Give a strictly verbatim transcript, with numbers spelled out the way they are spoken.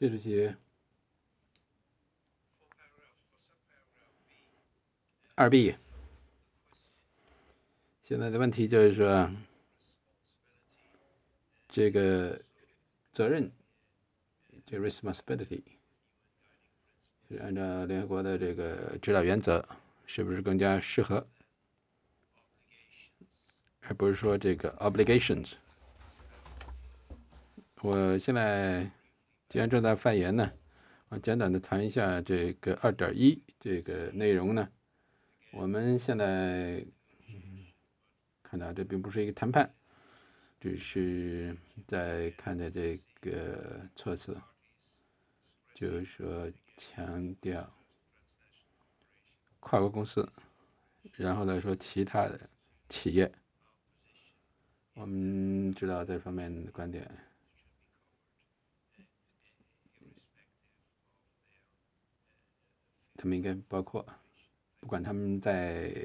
接着写二 B。现在的问题就是说，这个责任，这 responsibility 是按照联合国的这个指导原则，是不是更加适合，而不是说这个 obligations。我现在既然正在发言呢，我简短的谈一下这个二点一这个内容呢。我们现在看到这并不是一个谈判，只是在看的这个措辞，就是说强调跨国公司，然后来说其他的企业。我们知道这方面的观点，他们应该包括，不管他们在